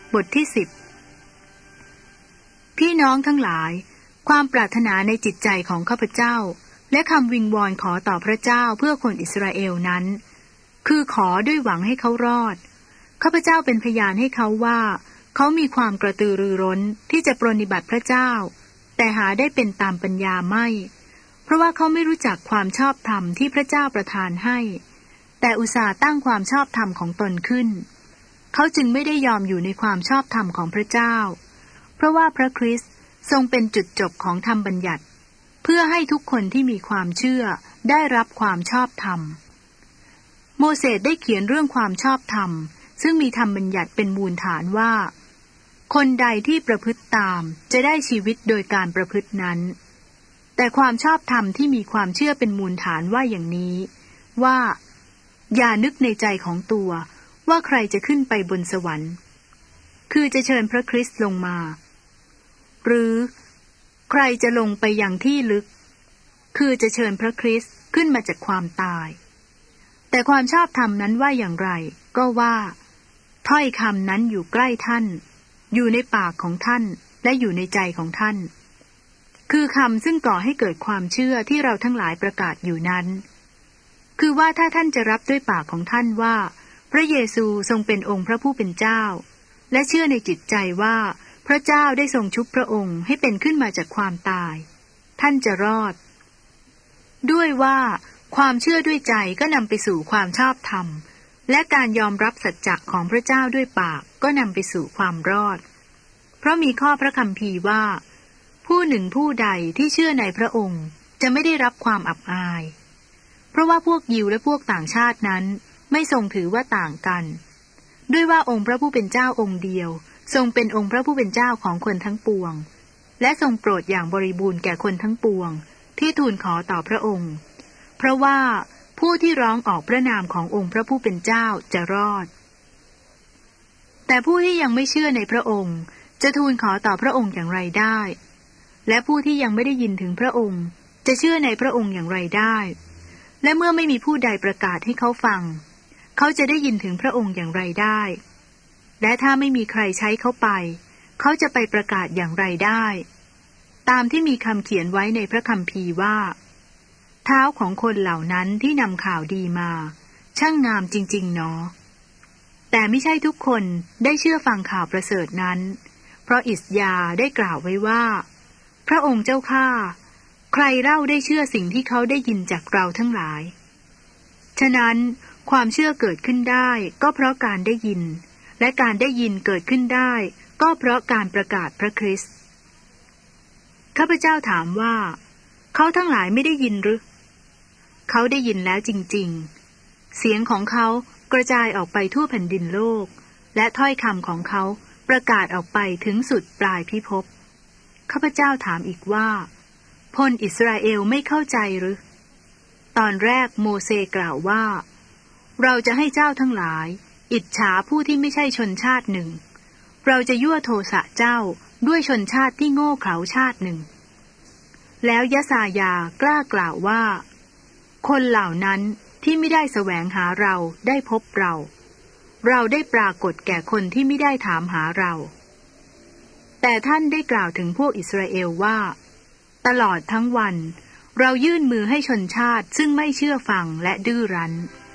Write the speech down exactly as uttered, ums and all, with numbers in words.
บทที่สิบพี่น้องทั้งหลายความปรารถนาในจิตใจของข้าพเจ้าและคำวิงวอนขอต่อพระเจ้าเพื่อคนอิสราเอลนั้นคือขอด้วยหวังให้เขารอดข้าพเจ้าเป็นพยานให้เขาว่าเขามีความกระตือรือร้นที่จะปรนนิบัติพระเจ้าแต่หาได้เป็นตามปัญญาไม่เพราะว่าเขาไม่รู้จักความชอบธรรมที่พระเจ้าประทานให้แต่อุตส่าห์ตั้งความชอบธรรมของตนขึ้นเขาจึงไม่ได้ยอมอยู่ในความชอบธรรมของพระเจ้าเพราะว่าพระคริสต์ทรงเป็นจุดจบของธรรมบัญญัติเพื่อให้ทุกคนที่มีความเชื่อได้รับความชอบธรรมโมเสสได้เขียนเรื่องความชอบธรรมซึ่งมีธรรมบัญญัติเป็นมูลฐานว่าคนใดที่ประพฤติตามจะได้ชีวิตโดยการประพฤตินั้นแต่ความชอบธรรมที่มีความเชื่อเป็นมูลฐานว่าอย่างนี้ว่าอย่านึกในใจของตัวว่าใครจะขึ้นไปบนสวรรค์คือจะเชิญพระคริสต์ลงมาหรือใครจะลงไปยังที่ลึกคือจะเชิญพระคริสต์ขึ้นมาจากความตายแต่ความชอบธรรมนั้นว่าอย่างไรก็ว่าถ้อยคำนั้นอยู่ใกล้ท่านอยู่ในปากของท่านและอยู่ในใจของท่านคือคำซึ่งก่อให้เกิดความเชื่อที่เราทั้งหลายประกาศอยู่นั้นคือว่าถ้าท่านจะรับด้วยปากของท่านว่าพระเยซูทรงเป็นองค์พระผู้เป็นเจ้าและเชื่อในจิตใจว่าพระเจ้าได้ทรงชุบพระองค์ให้เป็นขึ้นมาจากความตายท่านจะรอดด้วยว่าความเชื่อด้วยใจก็นำไปสู่ความชอบธรรมและการยอมรับสัจจะของพระเจ้าด้วยปากก็นำไปสู่ความรอดเพราะมีข้อพระคัมภีร์ว่าผู้หนึ่งผู้ใดที่เชื่อในพระองค์จะไม่ได้รับความอับอายเพราะว่าพวกยิวและพวกต่างชาตินั้นไม่ทรงถือว่าต่างกันด้วยว่าองค์พระผู้เป็นเจ้าองค์เดียวทรงเป็นองค์พระผู้เป็นเจ้าของคนทั้งปวงและทรงโปรดอย่างบริบูรณ์แก่คนทั้งปวงที่ทูลขอต่อพระองค์เพราะว่าผู้ที่ร้องออกพระนามขององค์พระผู้เป็นเจ้าจะรอดแต่ผู้ที่ยังไม่เชื่อในพระองค์จะทูลขอต่อพระองค์อย่างไรได้และผู้ที่ยังไม่ได้ยินถึงพระองค์จะเชื่อในพระองค์อย่างไรได้และเมื่อไม่มีผู้ใดประกาศให้เขาฟังเขาจะได้ยินถึงพระองค์อย่างไรได้และถ้าไม่มีใครใช้เขาไปเขาจะไปประกาศอย่างไรได้ตามที่มีคำเขียนไว้ในพระคัมภีร์ว่าเท้าของคนเหล่านั้นที่นำข่าวดีมาช่างงามจริงๆเนาะแต่ไม่ใช่ทุกคนได้เชื่อฟังข่าวประเสริฐนั้นเพราะอิสยาห์ได้กล่าวไว้ว่าพระองค์เจ้าข้าใครเล่าได้เชื่อสิ่งที่เขาได้ยินจากเราทั้งหลายฉะนั้นความเชื่อเกิดขึ้นได้ก็เพราะการได้ยินและการได้ยินเกิดขึ้นได้ก็เพราะการประกาศพระคริสต์ข้าพเจ้าถามว่าเขาทั้งหลายไม่ได้ยินหรือเขาได้ยินแล้วจริงๆเสียงของเขากระจายออกไปทั่วแผ่นดินโลกและถ้อยคำของเขาประกาศออกไปถึงสุดปลายพิภพข้าพเจ้าถามอีกว่าพลอิสราเอลไม่เข้าใจหรือตอนแรกโมเสสกล่าวว่าเราจะให้เจ้าทั้งหลายอิจฉาผู้ที่ไม่ใช่ชนชาติหนึ่งเราจะยั่วโทสะเจ้าด้วยชนชาติที่โง่เขลาชาติหนึ่งแล้วยะสายากล้ากล่าวว่าคนเหล่านั้นที่ไม่ได้แสวงหาเราได้พบเราเราได้ปรากฏแก่คนที่ไม่ได้ถามหาเราแต่ท่านได้กล่าวถึงพวกอิสราเอลว่าตลอดทั้งวันเรายื่นมือให้ชนชาติซึ่งไม่เชื่อฟังและดื้อรั้น